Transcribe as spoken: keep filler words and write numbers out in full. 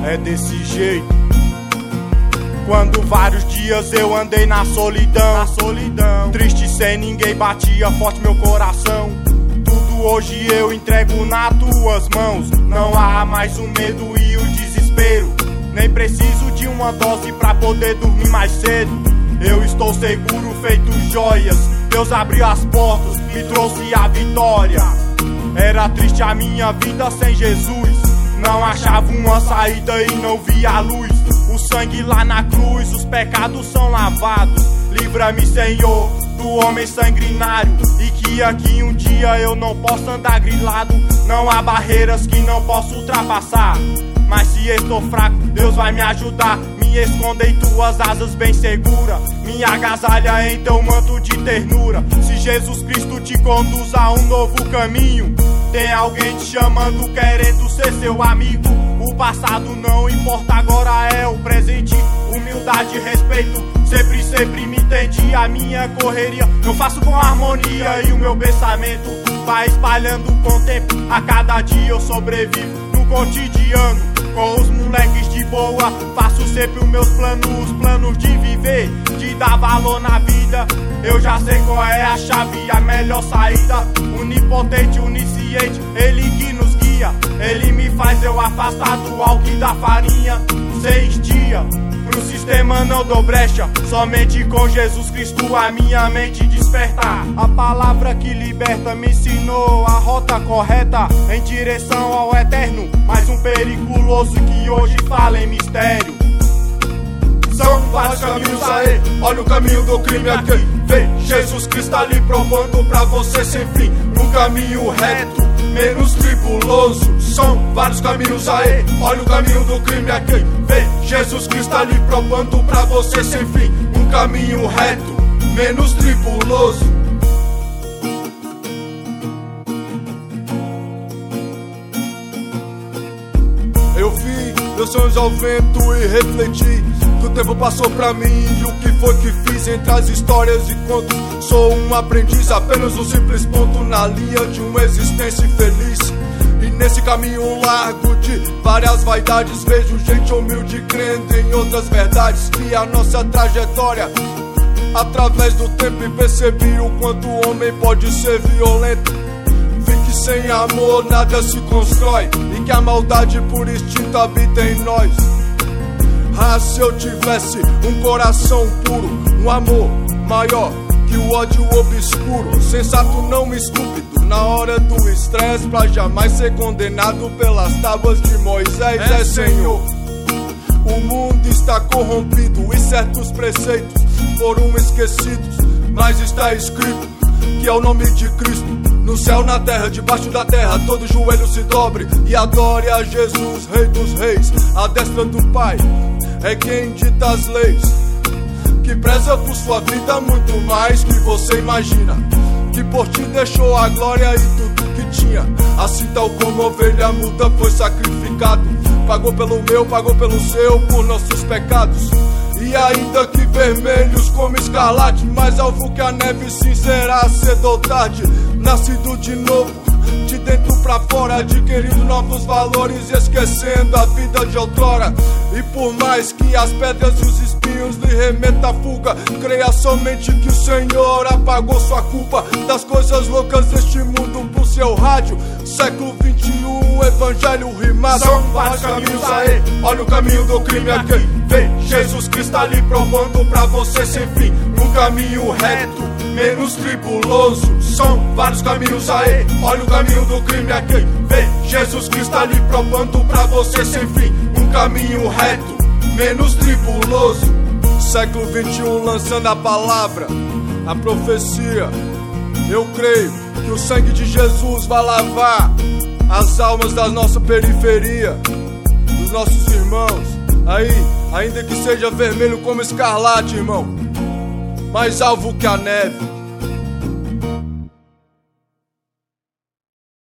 É desse jeito. Quando vários dias eu andei na solidão, na solidão, triste sem ninguém, batia forte meu coração. Tudo hoje eu entrego nas tuas mãos. Não há mais o medo e o desespero. Nem preciso de uma dose pra poder dormir mais cedo. Eu estou seguro, feito joias. Deus abriu as portas, me trouxe a vitória. Era triste a minha vida sem Jesus. Não achava uma saída e não via a luz. O sangue lá na cruz, os pecados são lavados. Livra-me, Senhor, do homem sanguinário. E que aqui um dia eu não possa andar grilado. Não há barreiras que não posso ultrapassar. Mas se estou fraco, Deus vai me ajudar. Me esconda em tuas asas bem segura. Me agasalha em teu manto de ternura. Se Jesus Cristo te conduz a um novo caminho, tem alguém te chamando, querendo ser seu amigo. O passado não importa, agora é o presente. Humildade e respeito, sempre, sempre me entendi. A minha correria eu faço com harmonia. E o meu pensamento vai espalhando com o tempo. A cada dia eu sobrevivo no cotidiano. Com os moleques de boa, faço sempre os meus planos. Os planos de viver, de dar valor na vida. Eu já sei qual é a chave, a melhor saída. Onipotente, onisciente, Ele que nos guia. Ele me faz eu afastar do álcool e da farinha. Seis dias, pro sistema não dou brecha. Somente com Jesus Cristo a minha mente despertar. A palavra que liberta me ensinou a rota correta em direção ao eterno. Mais um periculoso que hoje fala em mistério. São vários caminhos aí, olha o caminho do crime aqui. Vem Jesus Cristo ali provando pra você sem fim. Um caminho reto, menos tribuloso. São vários caminhos aí, olha o caminho do crime aqui. Vem Jesus Cristo ali provando pra você sem fim. Um caminho reto, menos tribuloso. Eu vi meus sonhos ao vento e refleti. O tempo passou pra mim e o que foi que fiz entre as histórias e contos. Sou um aprendiz, apenas um simples ponto na linha de uma existência infeliz. E nesse caminho largo de várias vaidades, vejo gente humilde crendo em outras verdades. Vi a nossa trajetória através do tempo e percebi o quanto o homem pode ser violento. Vi que sem amor nada se constrói e que a maldade por instinto habita em nós. Ah, se eu tivesse um coração puro, um amor maior que o ódio obscuro. Sensato não estúpido na hora do estresse, pra jamais ser condenado pelas tábuas de Moisés. É, é Senhor, o mundo está corrompido e certos preceitos foram esquecidos. Mas está escrito que é o nome de Cristo. No céu, na terra, debaixo da terra, todo joelho se dobre e adore a Jesus, Rei dos Reis. A destra do Pai é quem dita as leis, que preza por sua vida muito mais que você imagina. Que por ti deixou a glória e tudo que tinha. Assim tal como ovelha muda foi sacrificado. Pagou pelo meu, pagou pelo seu, por nossos pecados. E ainda que vermelhos como escarlate, mais alvo que a neve, sim, será cedo ou tarde. Nascido de novo, de dentro pra fora, adquirindo novos valores, esquecendo a vida de outrora. E por mais que as pedras e os espinhos lhe remeta a fuga, creia somente que o Senhor apagou sua culpa das coisas loucas deste mundo pro seu rádio. Século vinte e um, evangelho rimado. São vários caminhos aí, olha o caminho do crime aqui. Vem Jesus Cristo ali provando pra você sem fim. Um caminho reto, menos tribuloso. São vários caminhos aí, olha o caminho do crime aqui. Vem Jesus Cristo ali provando pra você sem fim. Um caminho reto, menos tribuloso. Século vinte e um lançando a palavra, a profecia. Eu creio que o sangue de Jesus vai lavar as almas da nossa periferia, dos nossos irmãos. Aí, ainda que seja vermelho como escarlate, irmão, mais alvo que a neve.